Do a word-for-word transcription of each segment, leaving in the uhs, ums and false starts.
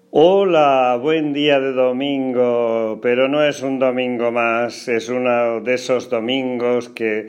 Hola, buen día de domingo, pero no es un domingo más, es uno de esos domingos que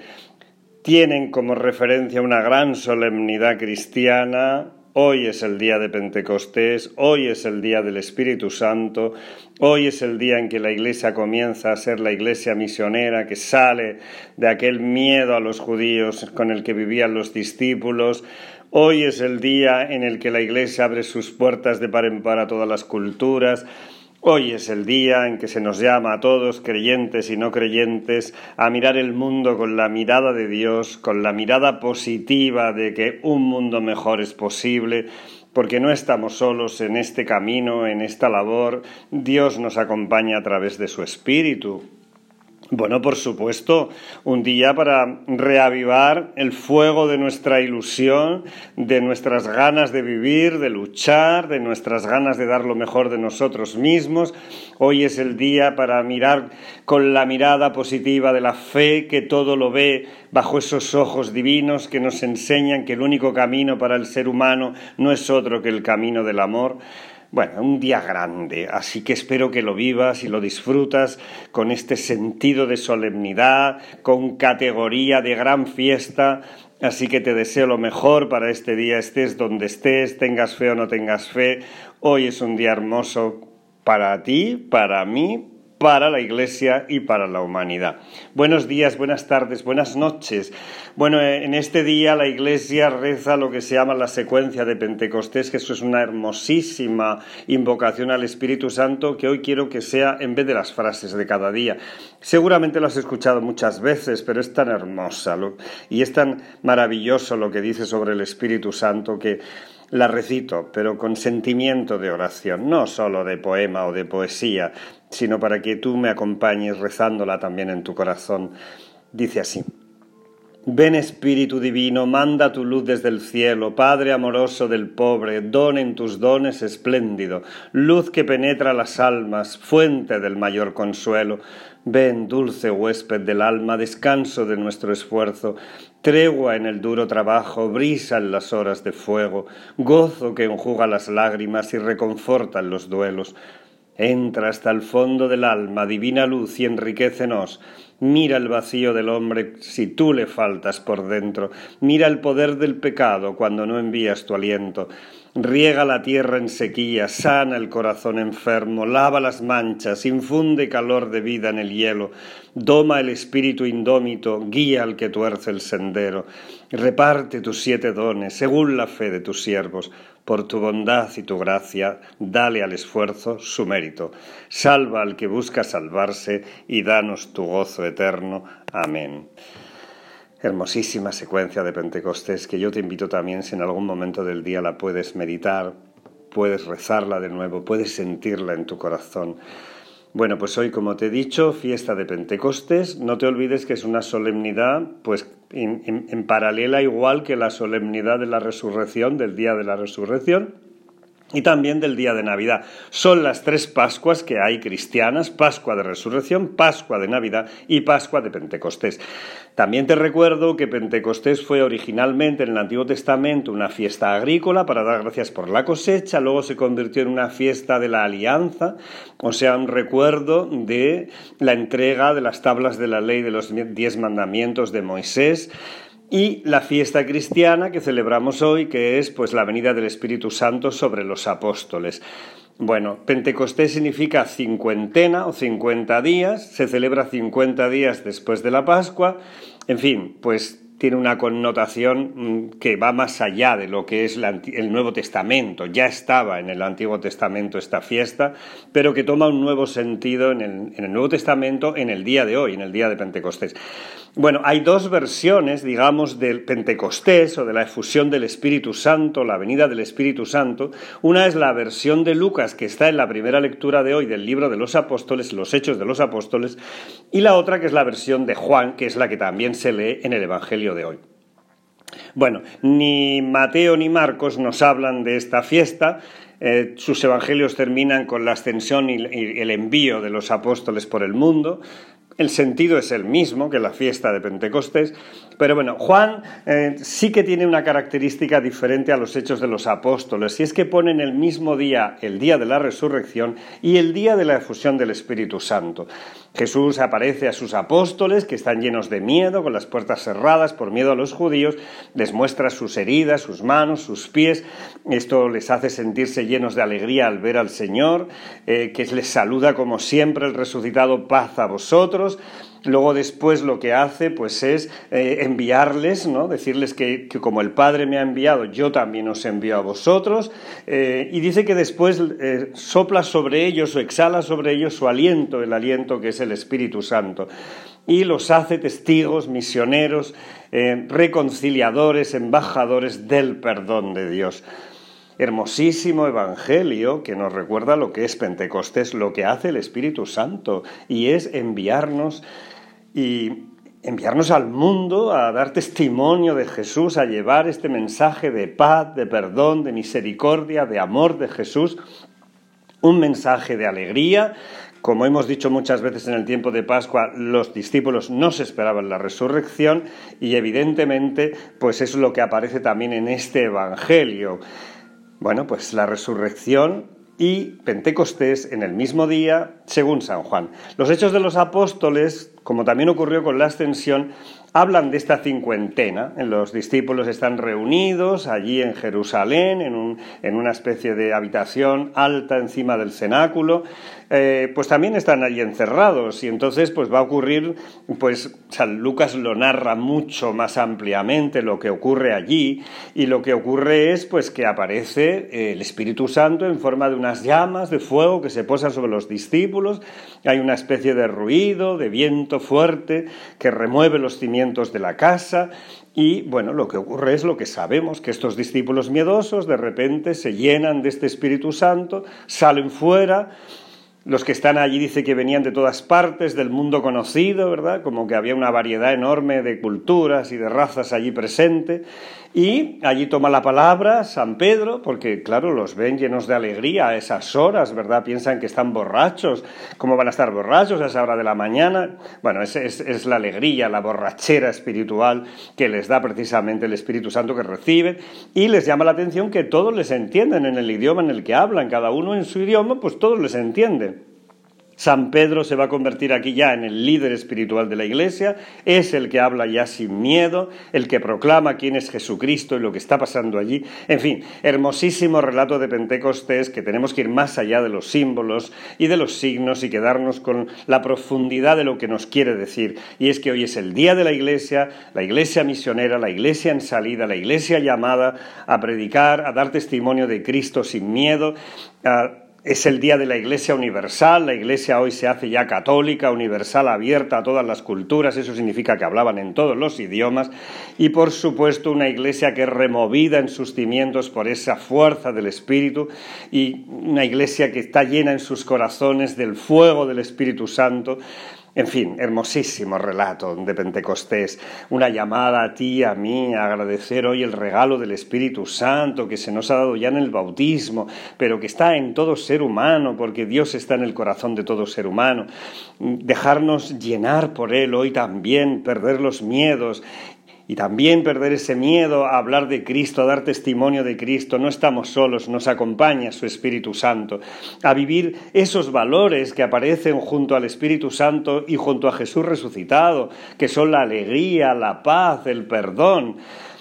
tienen como referencia una gran solemnidad cristiana. Hoy es el día de Pentecostés, hoy es el día del Espíritu Santo, hoy es el día en que la Iglesia comienza a ser la Iglesia misionera que sale de aquel miedo a los judíos con el que vivían los discípulos. Hoy es el día en el que la Iglesia abre sus puertas de par en par a todas las culturas. Hoy es el día en que se nos llama a todos, creyentes y no creyentes, a mirar el mundo con la mirada de Dios, con la mirada positiva de que un mundo mejor es posible, porque no estamos solos en este camino, en esta labor. Dios nos acompaña a través de su Espíritu. Bueno, por supuesto, un día para reavivar el fuego de nuestra ilusión, de nuestras ganas de vivir, de luchar, de nuestras ganas de dar lo mejor de nosotros mismos. Hoy es el día para mirar con la mirada positiva de la fe, que todo lo ve bajo esos ojos divinos que nos enseñan que el único camino para el ser humano no es otro que el camino del amor. Bueno, un día grande, así que espero que lo vivas y lo disfrutas con este sentido de solemnidad, con categoría de gran fiesta, así que te deseo lo mejor para este día, estés donde estés, tengas fe o no tengas fe. Hoy es un día hermoso para ti, para mí, para la Iglesia y para la humanidad. Buenos días, buenas tardes, buenas noches. Bueno, en este día la Iglesia reza lo que se llama la secuencia de Pentecostés, que eso es una hermosísima invocación al Espíritu Santo que hoy quiero que sea en vez de las frases de cada día. Seguramente lo has escuchado muchas veces, pero es tan hermosa lo, y es tan maravilloso lo que dice sobre el Espíritu Santo que la recito, pero con sentimiento de oración, no solo de poema o de poesía, sino para que tú me acompañes rezándola también en tu corazón. Dice así: Ven Espíritu Divino, manda tu luz desde el cielo, Padre amoroso del pobre, don en tus dones espléndido, luz que penetra las almas, fuente del mayor consuelo. Ven, dulce huésped del alma, descanso de nuestro esfuerzo, tregua en el duro trabajo, brisa en las horas de fuego, gozo que enjuga las lágrimas y reconforta en los duelos. Entra hasta el fondo del alma, divina luz, y enriquécenos. Mira el vacío del hombre si tú le faltas por dentro. Mira el poder del pecado cuando no envías tu aliento. Riega la tierra en sequía, sana el corazón enfermo, lava las manchas, infunde calor de vida en el hielo, doma el espíritu indómito, guía al que tuerce el sendero. Reparte tus siete dones, según la fe de tus siervos. Por tu bondad y tu gracia, dale al esfuerzo su mérito. Salva al que busca salvarse y danos tu gozo eterno. Amén. Hermosísima secuencia de Pentecostés que yo te invito también, si en algún momento del día la puedes meditar, puedes rezarla de nuevo, puedes sentirla en tu corazón. Bueno, pues hoy, como te he dicho, fiesta de Pentecostés. No te olvides que es una solemnidad, pues en, en, en paralela igual que la solemnidad de la resurrección, del día de la resurrección, y también del día de Navidad. Son las tres Pascuas que hay cristianas: Pascua de Resurrección, Pascua de Navidad y Pascua de Pentecostés. También te recuerdo que Pentecostés fue originalmente en el Antiguo Testamento una fiesta agrícola para dar gracias por la cosecha, luego se convirtió en una fiesta de la alianza, o sea, un recuerdo de la entrega de las tablas de la ley de los diez mandamientos de Moisés. Y la fiesta cristiana que celebramos hoy, que es pues la venida del Espíritu Santo sobre los apóstoles. Bueno, Pentecostés significa cincuentena o cincuenta días, se celebra cincuenta días después de la Pascua. En fin, pues tiene una connotación que va más allá de lo que es el Nuevo Testamento. Ya estaba en el Antiguo Testamento esta fiesta, pero que toma un nuevo sentido en el, en el Nuevo Testamento en el día de hoy, en el día de Pentecostés. Bueno, hay dos versiones, digamos, del Pentecostés o de la efusión del Espíritu Santo, la venida del Espíritu Santo. Una es la versión de Lucas, que está en la primera lectura de hoy del libro de los Apóstoles, los Hechos de los Apóstoles, y la otra que es la versión de Juan, que es la que también se lee en el Evangelio de hoy. Bueno, ni Mateo ni Marcos nos hablan de esta fiesta. Eh, sus evangelios terminan con la ascensión y el envío de los apóstoles por el mundo. El sentido es el mismo que la fiesta de Pentecostés, pero bueno, Juan eh, sí que tiene una característica diferente a los Hechos de los Apóstoles, y es que pone en el mismo día el día de la resurrección y el día de la efusión del Espíritu Santo. Jesús aparece a sus apóstoles, que están llenos de miedo, con las puertas cerradas por miedo a los judíos, les muestra sus heridas, sus manos, sus pies. Esto les hace sentirse llenos de alegría al ver al Señor, eh, que les saluda como siempre el resucitado: paz a vosotros. Luego después lo que hace pues es eh, enviarles, ¿no? Decirles que, que como el Padre me ha enviado, yo también os envío a vosotros, eh, y dice que después eh, sopla sobre ellos o exhala sobre ellos su aliento, el aliento que es el Espíritu Santo, y los hace testigos, misioneros, eh, reconciliadores, embajadores del perdón de Dios. Hermosísimo evangelio que nos recuerda lo que es Pentecostés, lo que hace el Espíritu Santo, y es enviarnos y enviarnos al mundo a dar testimonio de Jesús, a llevar este mensaje de paz, de perdón, de misericordia, de amor de Jesús, un mensaje de alegría. Como hemos dicho muchas veces en el tiempo de Pascua, los discípulos no se esperaban la resurrección, y evidentemente pues es lo que aparece también en este evangelio. Bueno, pues la resurrección y Pentecostés en el mismo día, según San Juan. Los Hechos de los Apóstoles, como también ocurrió con la Ascensión, hablan de esta cincuentena. Los discípulos están reunidos allí en Jerusalén, en, un, en una especie de habitación alta encima del cenáculo. Eh, pues también están allí encerrados, y entonces pues va a ocurrir, pues San Lucas lo narra mucho más ampliamente lo que ocurre allí, y lo que ocurre es pues que aparece el Espíritu Santo en forma de unas llamas de fuego que se posan sobre los discípulos. Hay una especie de ruido, de viento fuerte que remueve los cimientos de la casa. Y bueno, lo que ocurre es lo que sabemos, que estos discípulos miedosos de repente se llenan de este Espíritu Santo, salen fuera. Los que están allí dice que venían de todas partes del mundo conocido, ¿verdad? Como que había una variedad enorme de culturas y de razas allí presente. Y allí toma la palabra San Pedro, porque claro, los ven llenos de alegría a esas horas, ¿verdad? Piensan que están borrachos. ¿Cómo van a estar borrachos a esa hora de la mañana? Bueno, es, es, es la alegría, la borrachera espiritual que les da precisamente el Espíritu Santo que reciben, y les llama la atención que todos les entienden en el idioma en el que hablan, cada uno en su idioma, pues todos les entienden. San Pedro se va a convertir aquí ya en el líder espiritual de la Iglesia, es el que habla ya sin miedo, el que proclama quién es Jesucristo y lo que está pasando allí. En fin, hermosísimo relato de Pentecostés, que tenemos que ir más allá de los símbolos y de los signos y quedarnos con la profundidad de lo que nos quiere decir. Y es que hoy es el día de la Iglesia, la Iglesia misionera, la Iglesia en salida, la Iglesia llamada a predicar, a dar testimonio de Cristo sin miedo, a Es el día de la Iglesia universal. La Iglesia hoy se hace ya católica, universal, abierta a todas las culturas. Eso significa que hablaban en todos los idiomas. Y por supuesto una Iglesia que es removida en sus cimientos por esa fuerza del Espíritu, y una Iglesia que está llena en sus corazones del fuego del Espíritu Santo. En fin, hermosísimo relato de Pentecostés, una llamada a ti, a mí, a agradecer hoy el regalo del Espíritu Santo que se nos ha dado ya en el bautismo, pero que está en todo ser humano, porque Dios está en el corazón de todo ser humano. Dejarnos llenar por Él hoy también, perder los miedos, y también perder ese miedo a hablar de Cristo, a dar testimonio de Cristo. No estamos solos, nos acompaña su Espíritu Santo. A vivir esos valores que aparecen junto al Espíritu Santo y junto a Jesús resucitado, que son la alegría, la paz, el perdón.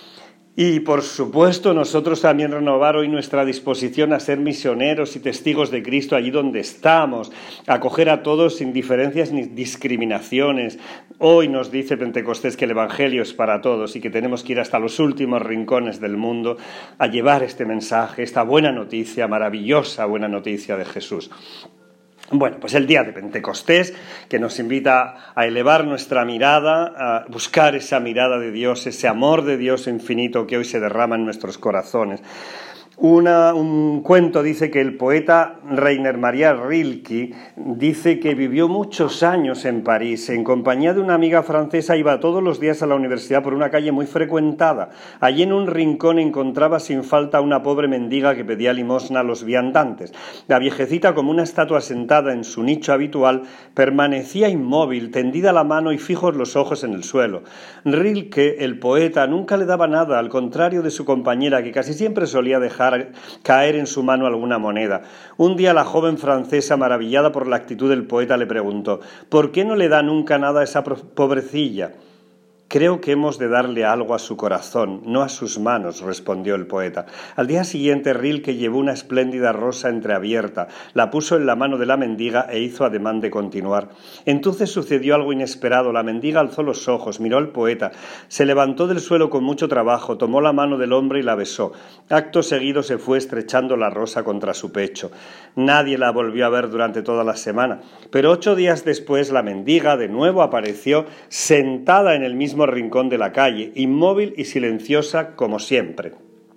Y por supuesto nosotros también renovar hoy nuestra disposición a ser misioneros y testigos de Cristo allí donde estamos, a acoger a todos sin diferencias ni discriminaciones. Hoy nos dice Pentecostés que el Evangelio es para todos y que tenemos que ir hasta los últimos rincones del mundo a llevar este mensaje, esta buena noticia, maravillosa buena noticia de Jesús. Bueno, pues el día de Pentecostés, que nos invita a elevar nuestra mirada, a buscar esa mirada de Dios, ese amor de Dios infinito que hoy se derrama en nuestros corazones. Una, un cuento dice que el poeta Rainer Maria Rilke dice que vivió muchos años en París. En compañía de una amiga francesa iba todos los días a la universidad por una calle muy frecuentada. Allí en un rincón encontraba sin falta a una pobre mendiga que pedía limosna a los viandantes. La viejecita, como una estatua sentada en su nicho habitual, permanecía inmóvil, tendida la mano y fijos los ojos en el suelo. Rilke, el poeta, nunca le daba nada, al contrario de su compañera, que casi siempre solía dejar caer en su mano alguna moneda. Un día la joven francesa, maravillada por la actitud del poeta, le preguntó: ¿por qué no le da nunca nada a esa pobrecilla? Creo que hemos de darle algo a su corazón, no a sus manos, respondió el poeta. Al día siguiente Rilke llevó una espléndida rosa entreabierta, la puso en la mano de la mendiga e hizo ademán de continuar. Entonces sucedió algo inesperado. La mendiga alzó los ojos, miró al poeta, se levantó del suelo con mucho trabajo, tomó la mano del hombre y la besó. Acto seguido se fue estrechando la rosa contra su pecho. Nadie la volvió a ver durante toda la semana, pero ocho días después la mendiga de nuevo apareció sentada en el mismo rincón de la calle, inmóvil y silenciosa como siempre.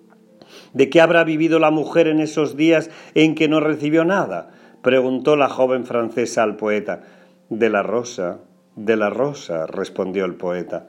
¿De qué habrá vivido la mujer en esos días en que no recibió nada?, preguntó la joven francesa al poeta. De la rosa, de la rosa, respondió el poeta.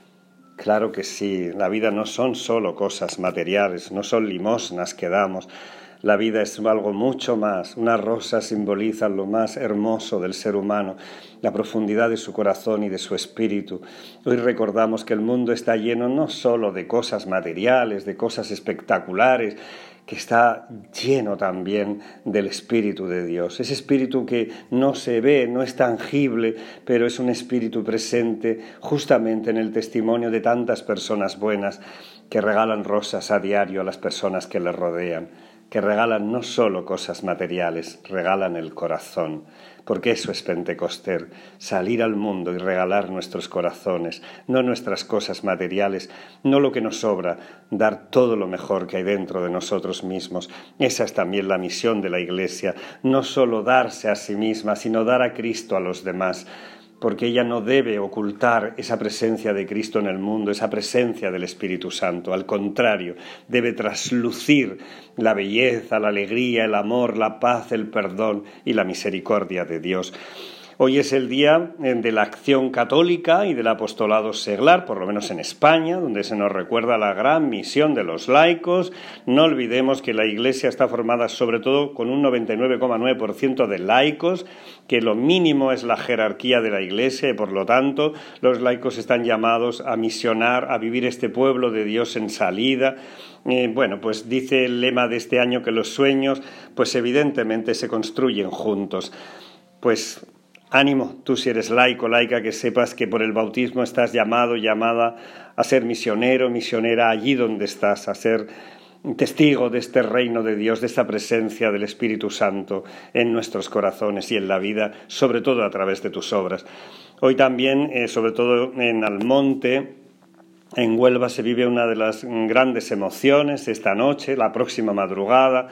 Claro que sí, la vida no son solo cosas materiales, no son limosnas que damos. La vida es algo mucho más. Una rosa simboliza lo más hermoso del ser humano, la profundidad de su corazón y de su espíritu. Hoy recordamos que el mundo está lleno no solo de cosas materiales, de cosas espectaculares, que está lleno también del Espíritu de Dios. Ese Espíritu que no se ve, no es tangible, pero es un Espíritu presente justamente en el testimonio de tantas personas buenas que regalan rosas a diario a las personas que les rodean, que regalan no solo cosas materiales, regalan el corazón, porque eso es Pentecostés, salir al mundo y regalar nuestros corazones, no nuestras cosas materiales, no lo que nos sobra, dar todo lo mejor que hay dentro de nosotros mismos. Esa es también la misión de la Iglesia, no solo darse a sí misma, sino dar a Cristo a los demás, porque ella no debe ocultar esa presencia de Cristo en el mundo, esa presencia del Espíritu Santo. Al contrario, debe traslucir la belleza, la alegría, el amor, la paz, el perdón y la misericordia de Dios. Hoy es el día de la acción católica y del apostolado seglar, por lo menos en España, donde se nos recuerda la gran misión de los laicos. No olvidemos que la Iglesia está formada sobre todo con un noventa y nueve coma nueve por ciento de laicos, que lo mínimo es la jerarquía de la Iglesia y por lo tanto los laicos están llamados a misionar, a vivir este pueblo de Dios en salida. Eh, bueno, pues dice el lema de este año que los sueños, pues evidentemente se construyen juntos. Pues ánimo, tú si eres laico, laica, que sepas que por el bautismo estás llamado, llamada a ser misionero, misionera allí donde estás, a ser testigo de este reino de Dios, de esta presencia del Espíritu Santo en nuestros corazones y en la vida, sobre todo a través de tus obras. Hoy también, eh, sobre todo en Almonte, en Huelva, se vive una de las grandes emociones. Esta noche, la próxima madrugada,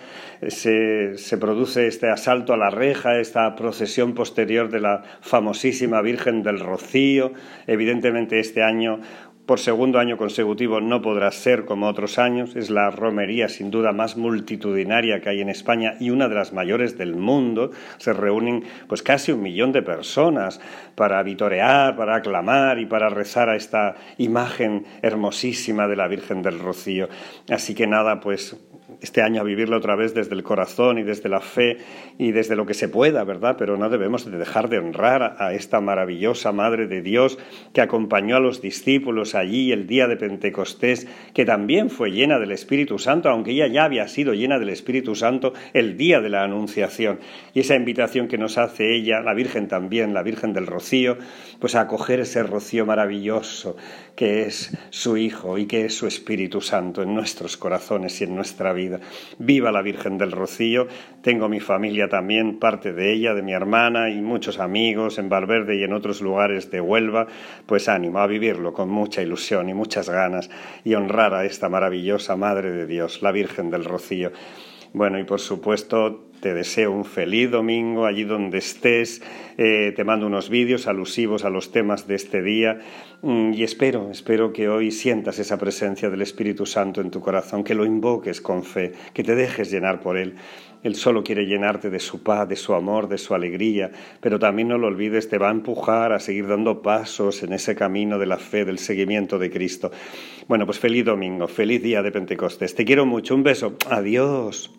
se, se produce este asalto a la reja, esta procesión posterior de la famosísima Virgen del Rocío. Evidentemente este año, por segundo año consecutivo, no podrá ser como otros años. Es la romería sin duda más multitudinaria que hay en España y una de las mayores del mundo. Se reúnen pues casi un millón de personas para vitorear, para aclamar y para rezar a esta imagen hermosísima de la Virgen del Rocío. Así que nada, pues este año a vivirlo otra vez desde el corazón y desde la fe y desde lo que se pueda, ¿verdad? Pero no debemos de dejar de honrar a esta maravillosa Madre de Dios que acompañó a los discípulos allí el día de Pentecostés, que también fue llena del Espíritu Santo, aunque ella ya había sido llena del Espíritu Santo el día de la Anunciación. Y esa invitación que nos hace ella, la Virgen también, la Virgen del Rocío, pues a acoger ese rocío maravilloso que es su Hijo y que es su Espíritu Santo en nuestros corazones y en nuestra vida. Viva la Virgen del Rocío. Tengo mi familia también, parte de ella, de mi hermana y muchos amigos en Valverde y en otros lugares de Huelva. Pues ánimo a vivirlo con mucha ilusión y muchas ganas y honrar a esta maravillosa Madre de Dios, la Virgen del Rocío. Bueno, y por supuesto Te deseo un feliz domingo allí donde estés. Eh, te mando unos vídeos alusivos a los temas de este día mm, y espero, espero que hoy sientas esa presencia del Espíritu Santo en tu corazón, que lo invoques con fe, que te dejes llenar por Él. Él solo quiere llenarte de su paz, de su amor, de su alegría, pero también no lo olvides, te va a empujar a seguir dando pasos en ese camino de la fe, del seguimiento de Cristo. Bueno, pues feliz domingo, feliz día de Pentecostés. Te quiero mucho, un beso, adiós.